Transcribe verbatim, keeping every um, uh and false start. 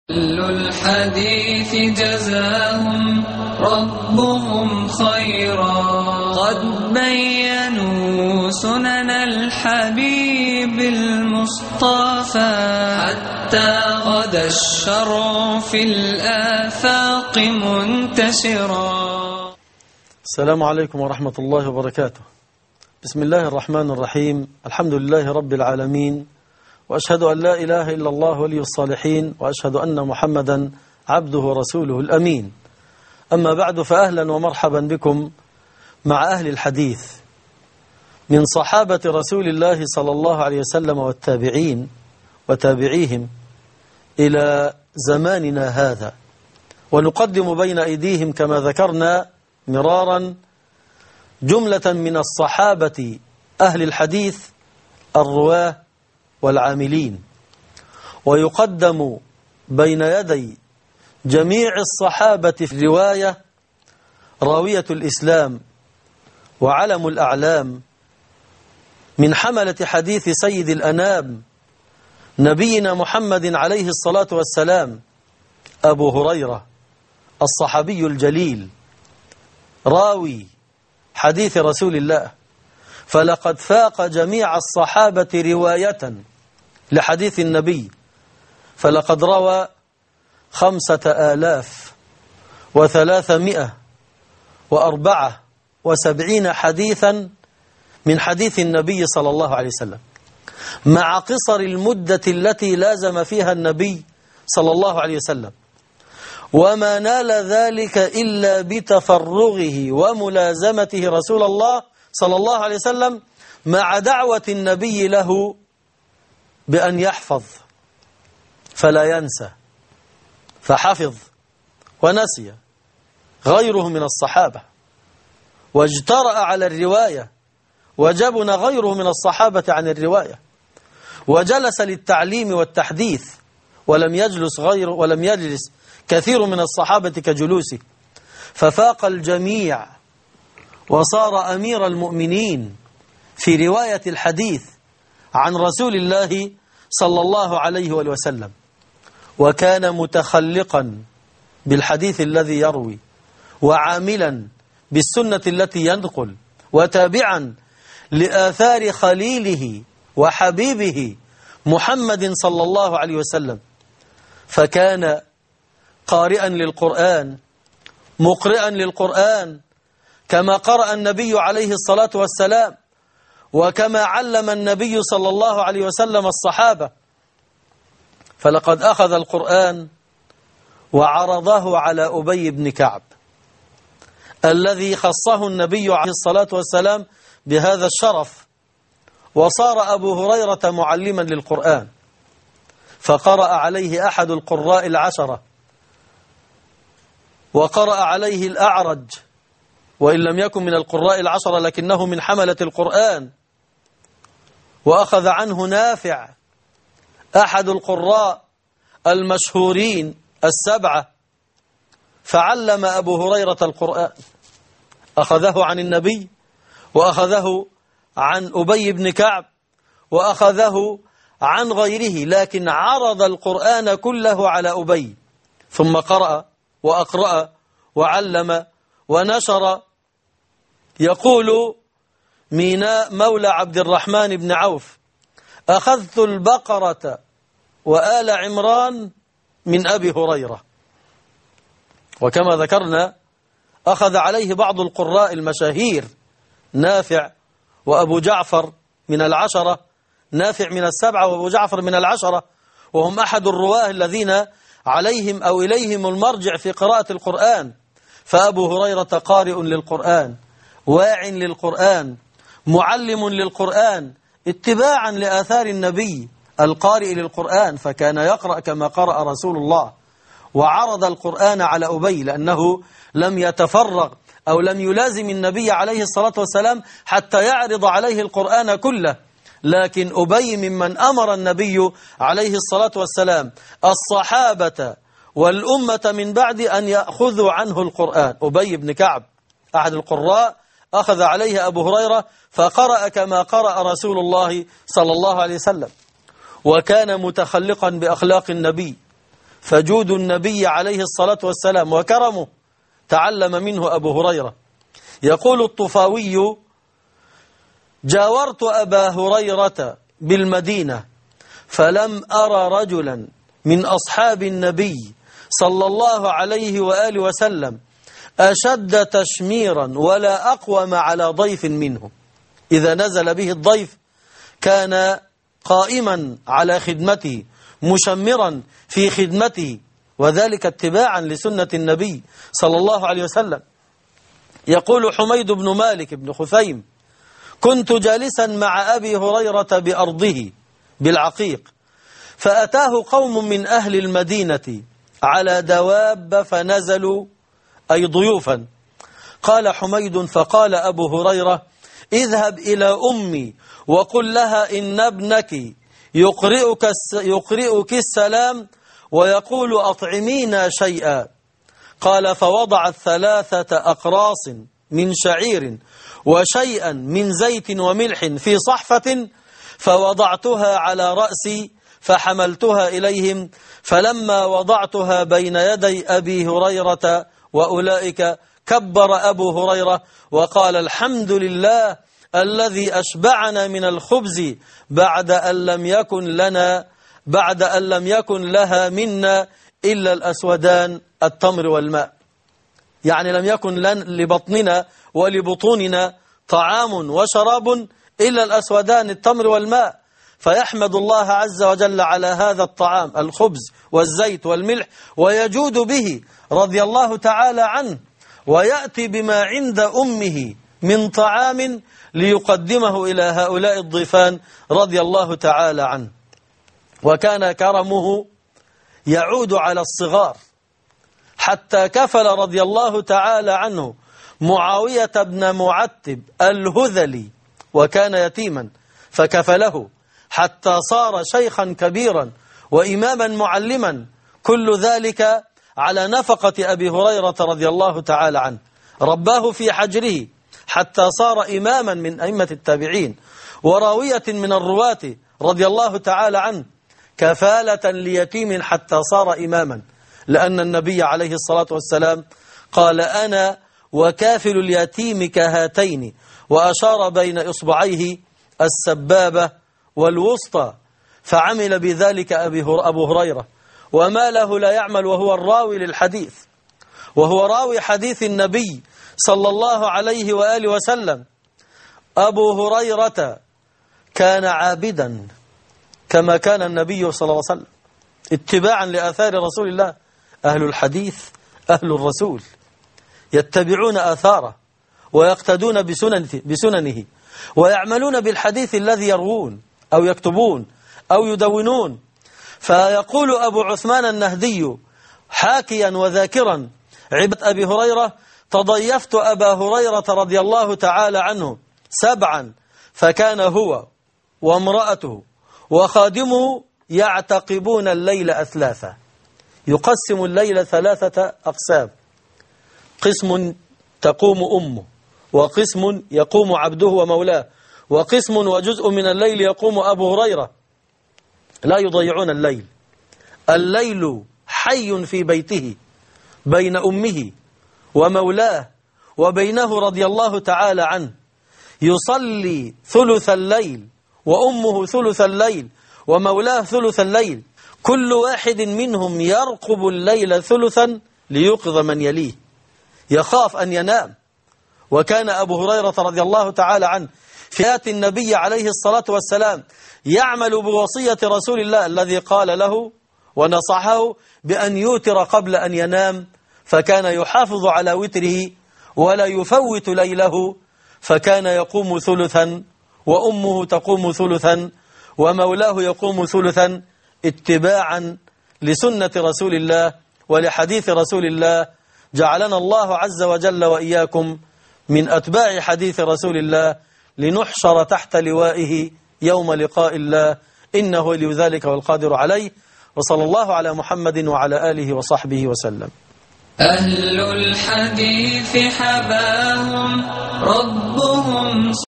كل الحديث جزاهم ربهم خيرا، قد بينوا سنن الحبيب المصطفى، حتى غدا الشرع في الآفاق منتشرا. السلام عليكم ورحمة الله وبركاته. بسم الله الرحمن الرحيم. الحمد لله رب العالمين، وأشهد أن لا إله إلا الله ولي الصالحين، وأشهد أن محمدا عبده ورسوله الأمين. أما بعد، فأهلا ومرحبا بكم مع أهل الحديث من صحابة رسول الله صلى الله عليه وسلم والتابعين وتابعيهم إلى زماننا هذا، ونقدم بين أيديهم كما ذكرنا مرارا جملة من الصحابة أهل الحديث الرواه والعاملين، ويقدم بين يدي جميع الصحابة في الرواية راوية الإسلام وعلم الأعلام من حملة حديث سيد الأنام نبينا محمد عليه الصلاة والسلام أبو هريرة الصحابي الجليل راوي حديث رسول الله، فلقد فاق جميع الصحابة رواية لحديث النبي، فلقد روى خمسة آلاف وثلاثمائة وأربعة وسبعين حديثا من حديث النبي صلى الله عليه وسلم، مع قصر المدة التي لازم فيها النبي صلى الله عليه وسلم، وما نال ذلك إلا بتفرغه وملازمته رسول الله صلى الله عليه وسلم، مع دعوة النبي له بأن يحفظ فلا ينسى، فحفظ ونسي غيره من الصحابة، واجترأ على الرواية وجبن غيره من الصحابة عن الرواية، وجلس للتعليم والتحديث ولم يجلس غيره ولم يجلس كثير من الصحابة كجلوسه، ففاق الجميع وصار أمير المؤمنين في رواية الحديث عن رسول الله صلى الله عليه وسلم، وكان متخلقا بالحديث الذي يروي، وعاملا بالسنة التي ينقل، وتابعا لآثار خليله وحبيبه محمد صلى الله عليه وسلم، فكان قارئا للقرآن مقرئا للقرآن كما قرأ النبي عليه الصلاة والسلام، وكما علم النبي صلى الله عليه وسلم الصحابة، فلقد أخذ القرآن وعرضه على أبي بن كعب الذي خصه النبي عليه الصلاة والسلام بهذا الشرف، وصار أبو هريرة معلما للقرآن، فقرأ عليه أحد القراء العشرة، وقرأ عليه الأعرج، وإن لم يكن من القراء العشرة لكنه من حملة القرآن، وأخذ عنه نافع أحد القراء المشهورين السبعة، فعلم أبو هريرة القرآن، أخذه عن النبي، وأخذه عن أبي بن كعب، وأخذه عن غيره، لكن عرض القرآن كله على أبي، ثم قرأ وأقرأ وعلم ونشر. يقول ميناء مولى عبد الرحمن بن عوف: أخذت البقرة وآل عمران من أبي هريرة. وكما ذكرنا أخذ عليه بعض القراء المشاهير، نافع وأبو جعفر من العشرة، نافع من السبعة وأبو جعفر من العشرة، وهم أحد الرواه الذين عليهم أو إليهم المرجع في قراءة القرآن. فأبو هريرة قارئ للقرآن، واع للقرآن، معلم للقرآن، اتباعا لآثار النبي القارئ للقرآن، فكان يقرأ كما قرأ رسول الله، وعرض القرآن على أبي لأنه لم يتفرغ أو لم يلازم النبي عليه الصلاة والسلام حتى يعرض عليه القرآن كله، لكن أبي ممن أمر النبي عليه الصلاة والسلام الصحابة والأمة من بعد أن يأخذوا عنه القرآن. أبي بن كعب أحد القراء أخذ عليه أبو هريرة فقرأ كما قرأ رسول الله صلى الله عليه وسلم، وكان متخلقا بأخلاق النبي، فجود النبي عليه الصلاة والسلام وكرمه تعلم منه أبو هريرة. يقول الطفاوي: جاورت أبا هريرة بالمدينة فلم أرى رجلا من أصحاب النبي صلى الله عليه وآله وسلم أشد تشميرا ولا أقوم على ضيف منه. إذا نزل به الضيف كان قائما على خدمته مشمرا في خدمته، وذلك اتباعا لسنة النبي صلى الله عليه وسلم. يقول حميد بن مالك بن خثيم: كنت جالسا مع أبي هريرة بأرضه بالعقيق، فأتاه قوم من أهل المدينة على دواب فنزلوا، أي ضيوفا. قال حميد: فقال أبو هريرة: اذهب إلى أمي وقل لها إن ابنك يقرئك, يقرئك السلام ويقول أطعمينا شيئا. قال: فوضعت ثلاثة أقراص من شعير وشيئا من زيت وملح في صحفة، فوضعتها على رأسي فحملتها إليهم، فلما وضعتها بين يدي أبي هريرة وأولئك كبر أبو هريرة وقال: الحمد لله الذي أشبعنا من الخبز بعد أن لم يكن لنا بعد أن لم يكن لها منا إلا الأسودان التمر والماء. يعني لم يكن لبطننا ولبطوننا طعام وشراب إلا الأسودان التمر والماء، فيحمد الله عز وجل على هذا الطعام الخبز والزيت والملح ويجود به رضي الله تعالى عنه، ويأتي بما عند أمه من طعام ليقدمه إلى هؤلاء الضيفان رضي الله تعالى عنه. وكان كرمه يعود على الصغار، حتى كفل رضي الله تعالى عنه معاوية بن معتب الهذلي، وكان يتيما فكفله حتى صار شيخا كبيرا وإماما معلما، كل ذلك على نفقة أبي هريرة رضي الله تعالى عنه. رباه في حجره حتى صار إماما من أئمة التابعين وراوية من الرواة رضي الله تعالى عنه، كفالة ليتيم حتى صار إماما، لأن النبي عليه الصلاة والسلام قال: أنا وكافل اليتيم كهاتين، وأشار بين إصبعيه السبابة والوسطى، فعمل بذلك أبو هريرة. وما له لا يعمل وهو الراوي للحديث، وهو راوي حديث النبي صلى الله عليه وآله وسلم. أبو هريرة كان عابدا كما كان النبي صلى الله عليه وسلم، اتباعا لآثار رسول الله. أهل الحديث أهل الرسول، يتبعون آثاره ويقتدون بسننه, بسننه ويعملون بالحديث الذي يروون أو يكتبون أو يدونون. فيقول أبو عثمان النهدي حاكيا وذاكرا عبادة أبي هريرة: تضيفت أبا هريرة رضي الله تعالى عنه سبعا، فكان هو وامرأته وخادمه يعتقبون الليل أثلاثا. يقسم الليل ثلاثة أقسام: قسم تقوم أمه، وقسم يقوم عبده ومولاه، وقسم وجزء من الليل يقوم أبو هريرة. لا يضيعون الليل، الليل حي في بيته بين أمه ومولاه وبينه رضي الله تعالى عنه. يصلي ثلث الليل وأمه ثلث الليل ومولاه ثلث الليل، كل واحد منهم يرقب الليل ثلثا ليوقظ من يليه، يخاف أن ينام. وكان أبو هريرة رضي الله تعالى عنه في حياة النبي عليه الصلاة والسلام يعمل بوصية رسول الله الذي قال له ونصحه بأن يوتر قبل أن ينام، فكان يحافظ على وتره ولا يفوت ليله، فكان يقوم ثلثا وأمه تقوم ثلثا ومولاه يقوم ثلثا، اتباعا لسنة رسول الله ولحديث رسول الله. جعلنا الله عز وجل وإياكم من أتباع حديث رسول الله، لنحشر تحت لوائه يوم لقاء الله، إنه ولي ذلك والقادر عليه. وصلى الله على محمد وعلى آله وصحبه وسلم. أهل الحديث حباهم ربهم